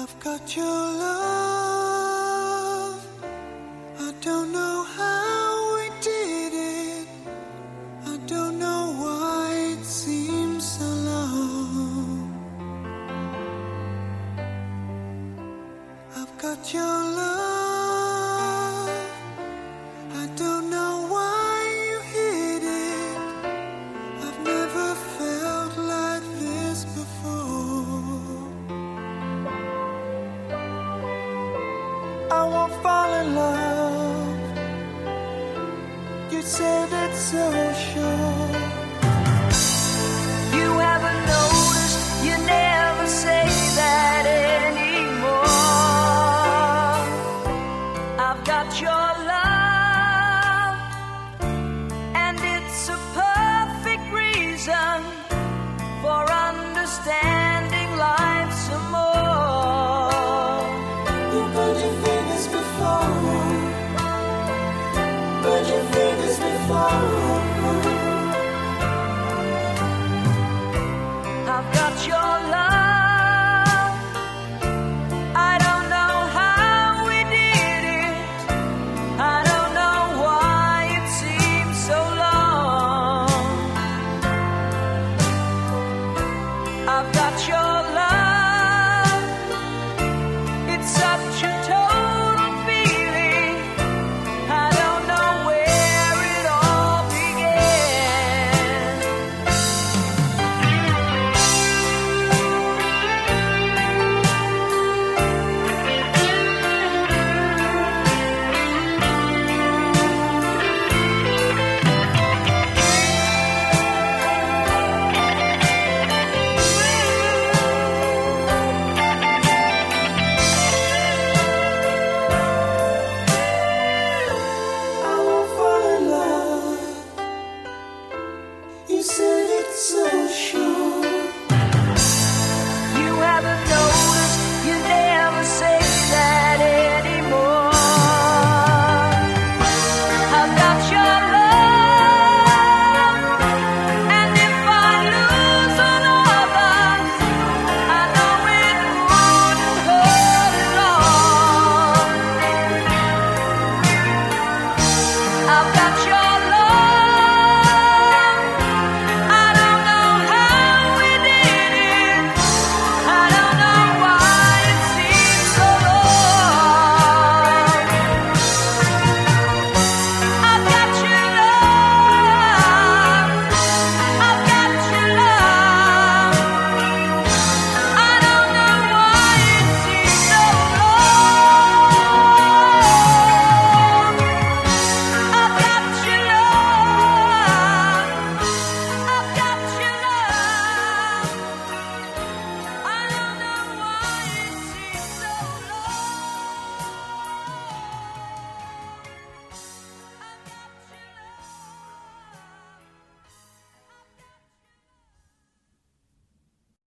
I've got your love. I don't know how we did it. I don't know why it seems so long. I've got your love. I don't know why you hid it. I've never felt like this before. I won't fall in love. You said it so sure. You haven't noticed, you never say that anymore. I've got your love, and it's a perfect reason for understanding life some more. You're going to